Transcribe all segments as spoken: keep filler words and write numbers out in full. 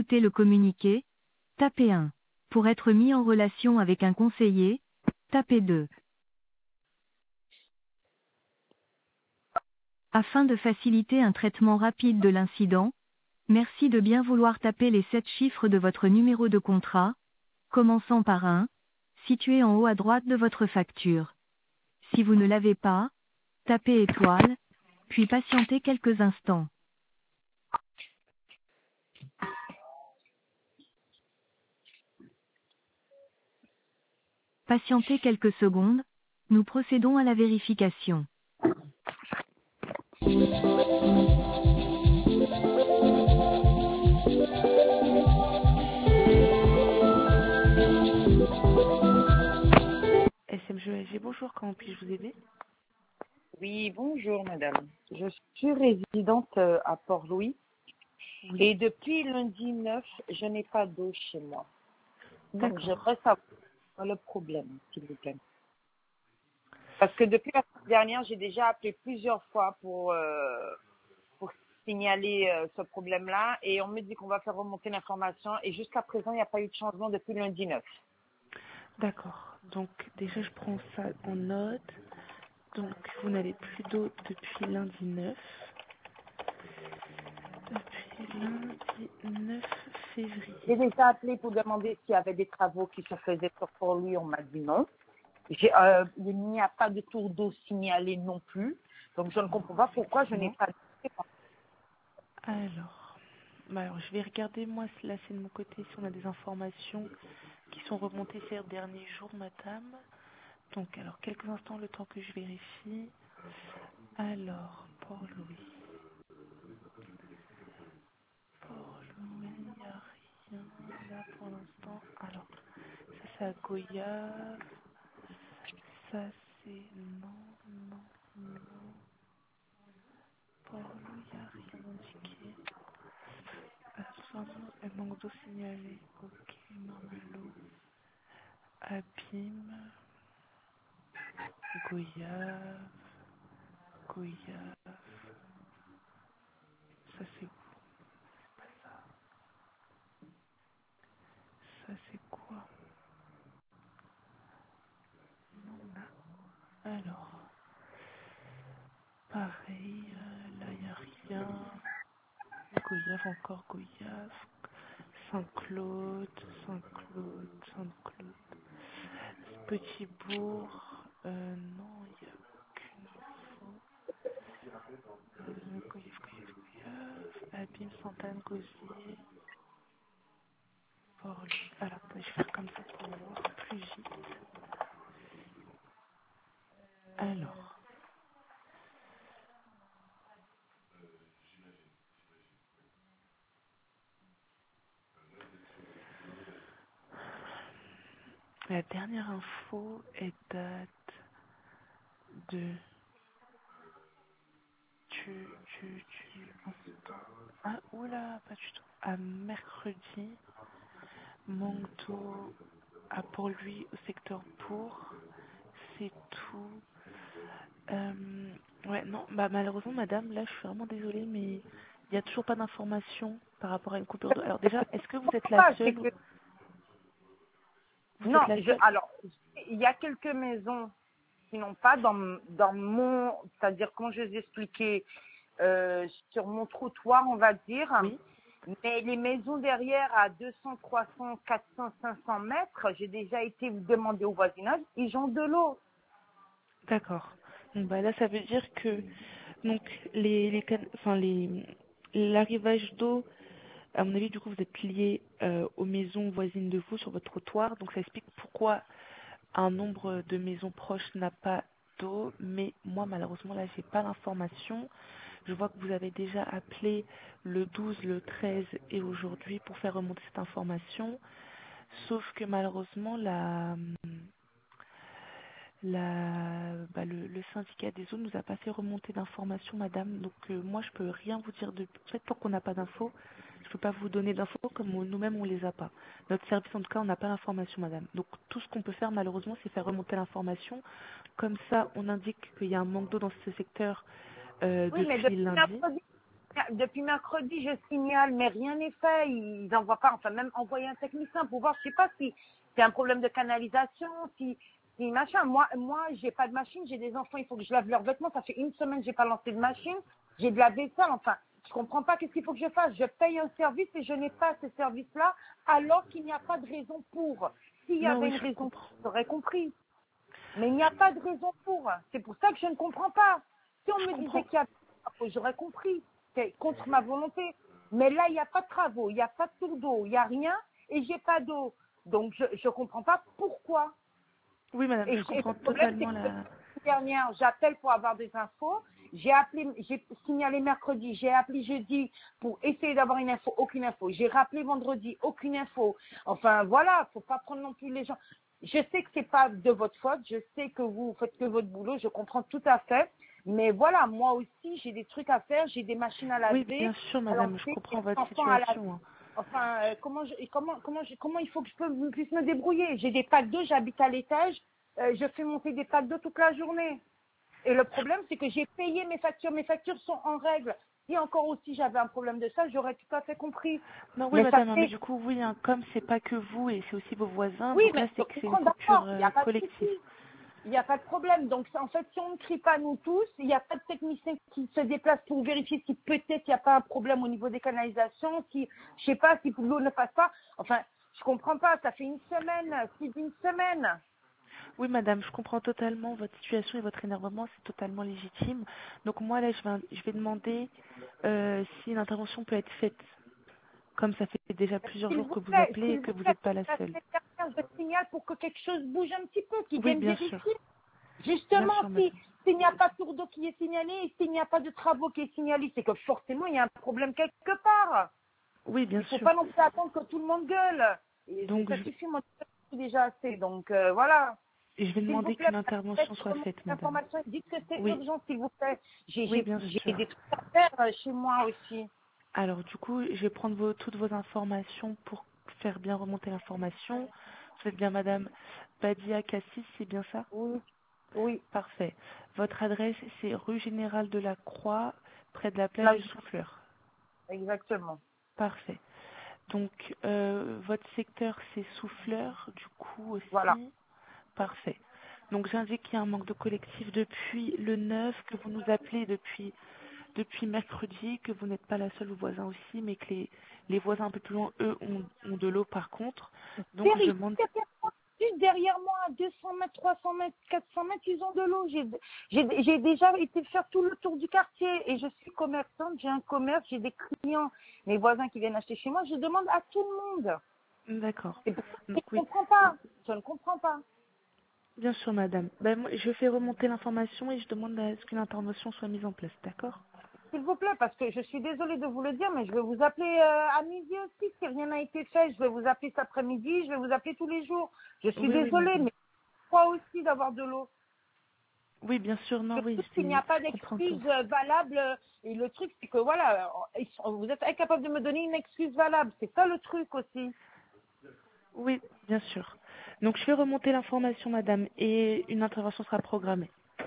écouter le communiqué, tapez un. Pour être mis en relation avec un conseiller, tapez deux. Afin de faciliter un traitement rapide de l'incident, merci de bien vouloir taper les sept chiffres de votre numéro de contrat, commençant par un, situé en haut à droite de votre facture. Si vous ne l'avez pas, tapez étoile, puis patientez quelques instants. Patientez quelques secondes, nous procédons à la vérification. S M G O S G, bonjour, comment puis-je vous aider? Oui, bonjour madame. Je suis résidente euh, à Port-Louis Oui. et depuis lundi neuf, je n'ai pas d'eau chez moi. Donc D'accord. j'aimerais savoir le problème, s'il vous plaît. Parce que depuis la semaine dernière, j'ai déjà appelé plusieurs fois pour, euh, pour signaler euh, ce problème-là et on me dit qu'on va faire remonter l'information et jusqu'à présent, il n'y a pas eu de changement depuis lundi neuf. D'accord. Donc déjà je prends ça en note. Donc vous n'avez plus d'eau depuis lundi neuf. Depuis lundi neuf février. J'ai déjà appelé pour demander s'il y avait des travaux qui se faisaient sur Port-Louis, on m'a dit non. J'ai, euh, il n'y a pas de tour d'eau signalé non plus. Donc, je ne comprends pas pourquoi je n'ai Non. pas de... Alors, bah alors, je vais regarder moi là c'est de mon côté si on a des informations qui sont remontées ces derniers jours, madame. Donc alors quelques instants le temps que je vérifie. Alors, Port-Louis. Port-Louis, il n'y a rien là pour l'instant. Alors, ça c'est à Goyave. Ça c'est non, non, non. Port-Louis, il n'y a rien indiqué. Attention, elle manque d'eau signalée. Ok, Marmalo. Abîme. Goyave. Goyave. Ça c'est où? Pas ça. Ça c'est quoi? Non, là. Alors, pareil, euh, là il n'y a rien. Goyave, encore Goyave. Saint-Claude, Saint-Claude, Saint-Claude. Petit-Bourg, euh, non, il n'y a aucune info. Euh, Goyave, Goyave, Goyave. Abîme, Sainte-Anne, Gosier. Port-Louis. Alors, attendez, je vais faire comme ça pour voir plus vite. Alors, la dernière info, elle date de... Tu, tu, tu... Instant. Ah, oula, pas du tout. À mercredi, manque d'eau à Port-Louis au secteur pour. C'est tout. Euh, ouais, non, bah malheureusement, madame, là, je suis vraiment désolée, mais il n'y a toujours pas d'informations par rapport à une coupure d'eau. Alors déjà, est-ce que vous êtes la Pourquoi c'est seule? que... Vous Non, êtes la je, seule? alors, il y a quelques maisons qui n'ont pas dans, dans mon... C'est-à-dire, quand je vous ai expliqué, euh, sur mon trottoir, on va dire, Oui, mais les maisons derrière à deux cents, trois cents, quatre cents, cinq cents mètres, j'ai déjà été demander au voisinage, ils ont de l'eau. d'accord. Donc bah là, ça veut dire que donc les, les, can- enfin les l'arrivage d'eau, à mon avis, du coup, vous êtes lié euh, aux maisons voisines de vous sur votre trottoir, donc ça explique pourquoi un nombre de maisons proches n'a pas d'eau, mais moi, malheureusement, là, j'ai pas l'information. Je vois que vous avez déjà appelé le douze, le treize et aujourd'hui pour faire remonter cette information, sauf que malheureusement, la, la, bah, le, le syndicat des eaux nous a pas fait remonter d'informations, madame, donc euh, moi, je peux rien vous dire de... En fait, tant qu'on n'a pas d'infos, je peux pas vous donner d'infos comme on- nous-mêmes on les a pas. Notre service en tout cas on n'a pas l'information madame. Donc tout ce qu'on peut faire malheureusement c'est faire remonter l'information. Comme ça on indique qu'il y a un manque d'eau dans ce secteur euh, Oui, mais depuis depuis lundi. mercredi, depuis mercredi, je signale, mais rien n'est fait. Ils n'envoient pas, enfin même envoyer un technicien pour voir, je sais pas si c'est un problème de canalisation, si, si machin. Moi, moi, j'ai pas de machine, j'ai des enfants, il faut que je lave leurs vêtements. Ça fait une semaine que j'ai pas lancé de machine. J'ai de la vaisselle, enfin, je comprends pas qu'est-ce qu'il faut que je fasse. Je paye un service et je n'ai pas ce service-là, alors qu'il n'y a pas de raison pour. S'il y Non, avait oui, une je raison, comprends. j'aurais compris. Mais il n'y a pas de raison pour. C'est pour ça que je ne comprends pas. Si on Je me disait comprends. qu'il y a j'aurais compris. C'est contre ma volonté. Mais là, il n'y a pas de travaux, il n'y a pas de tour d'eau, il n'y a rien et j'ai pas d'eau. Donc, je ne comprends pas pourquoi. Oui, madame, Et, je j'ai- comprends le problème, c'est totalement que la... la dernière, j'appelle pour avoir des infos. J'ai appelé, j'ai signalé mercredi, j'ai appelé jeudi pour essayer d'avoir une info, aucune info. J'ai rappelé vendredi, aucune info. Enfin, voilà, faut pas prendre non plus les gens. Je sais que c'est pas de votre faute, je sais que vous faites que votre boulot, je comprends tout à fait. Mais voilà, moi aussi, j'ai des trucs à faire, j'ai des machines à Oui, laver, bien sûr, à madame, je lancer, j'ai comprends des votre enfants à laver. situation, hein. Enfin, euh, comment, je, et comment, comment, je- comment il faut que je peux, puisse me débrouiller. J'ai des packs d'eau, j'habite à l'étage, euh, je fais monter des packs d'eau toute la journée. Et le problème, c'est que j'ai payé mes factures. Mes factures sont en règle. Si encore aussi j'avais un problème de ça, j'aurais tout à fait compris. Non, oui, Mais ça madame, hein, mais fait, du coup, oui, hein, comme c'est pas que vous et c'est aussi vos voisins, oui, donc mais là, je c'est que c'est une comprends coupure d'accord, il n'y euh, a pas de collective. souci. Il n'y a pas de problème. Donc, en fait, si on ne crie pas nous tous, il n'y a pas de technicien qui se déplace pour vérifier si peut-être il n'y a pas un problème au niveau des canalisations, si, je sais pas, si l'eau ne passe pas. Enfin, je comprends pas. Ça fait une semaine, plus d'une semaine. Oui, madame, je comprends totalement votre situation et votre énervement, c'est totalement légitime. Donc moi, là, je vais, je vais demander euh, si une intervention peut être faite. Comme ça fait déjà plusieurs S'il jours vous que vous plaît, appelez et s'il que vous vous plaît, n'êtes pas la parce seule. que quelqu'un, je signale pour que quelque chose bouge un petit peu, qu'ils Oui, viennent bien sûr. vérifier. Bien Justement, sûr, si, madame. s'il n'y a pas de tour d'eau qui est signalé et s'il n'y a pas de travaux qui est signalé, c'est que forcément, il y a un problème quelque part. Oui, bien Il ne faut sûr. pas non plus attendre que tout le monde gueule. Et c'est- Donc, ça je, suffit, moi, c'est déjà assez. Donc, euh, voilà. je vais S'il vous demander plaît, qu'une intervention soit remontez faite, madame. l'information. Dites que c'est Oui, urgent, s'il vous plaît. J'ai oui, j'ai- bien j'ai des sûr. trucs à faire euh, chez moi aussi. Alors, du coup, je vais prendre vos- toutes vos informations pour faire bien remonter l'information. Vous êtes bien madame Badia Cassis, c'est bien ça? Oui, oui. Parfait. Votre adresse, c'est rue Générale de la Croix, près de la plage Là, du Souffleur. exactement. Parfait. Donc, euh, votre secteur, c'est Souffleur, du coup Voilà. aussi. Parfait. Donc, j'indique qu'il y a un manque de collectif depuis le neuf, que vous nous appelez depuis, depuis mercredi, que vous n'êtes pas la seule, vos voisins aussi, mais que les, les voisins un peu plus loin, eux, ont, ont de l'eau par contre. Donc, je Derrière demande... moi, juste derrière moi, à deux cents mètres, trois cents mètres, quatre cents mètres, ils ont de l'eau. J'ai j'ai- j'ai déjà été faire tout le tour du quartier et je suis commerçante, j'ai un commerce, j'ai des clients, mes voisins qui viennent acheter chez moi. Je demande à tout le monde. D'accord. C'est pour ça que je Donc, ne oui. comprends pas. Je ne comprends pas. Bien sûr, madame. Ben, moi, je fais remonter l'information et je demande à ce qu'une intervention soit mise en place, d'accord? S'il vous plaît, parce que je suis désolée de vous le dire, mais je vais vous appeler euh, à midi aussi si rien n'a été fait. Je vais vous appeler cet après-midi, je vais vous appeler tous les jours. Je suis Oui, oui, désolée, madame. mais moi aussi d'avoir de l'eau. Oui, bien sûr, non, oui, Surtout qu'il n'y c'est- a pas je comprends tout. d'excuse euh, valable. euh, Et le truc, c'est que voilà, euh, ils sont- vous êtes incapable de me donner une excuse valable. C'est ça le truc aussi. Oui, bien sûr. Donc, je fais remonter l'information, madame, et une intervention sera programmée.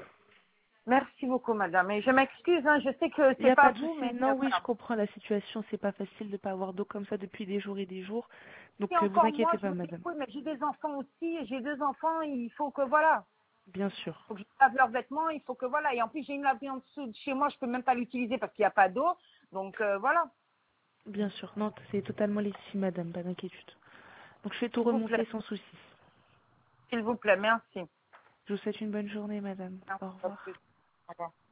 Merci beaucoup, madame. Et je m'excuse, hein, je sais que Il n'y c'est a pas pas de vous, souci. mais euh, Non, oui, je voilà. comprends la situation. C'est pas facile de ne pas avoir d'eau comme ça depuis des jours et des jours. Donc, Et euh, vous encore moi, inquiétez je pas, me madame. débrouille, mais j'ai des enfants aussi. Et j'ai deux enfants, il faut que voilà. Bien sûr. Faut que je lave leurs vêtements, il faut que voilà. Et en plus, j'ai une laverie en dessous de chez moi, je peux même pas l'utiliser parce qu'il n'y a pas d'eau. Donc euh, voilà, Bien sûr. Non, c'est totalement légitime, madame. Pas d'inquiétude. Donc, je fais tout s'il vous plaît. remonter sans souci. S'il vous plaît, merci. Je vous souhaite une bonne journée, madame. Merci, Au à revoir. plus. Au revoir.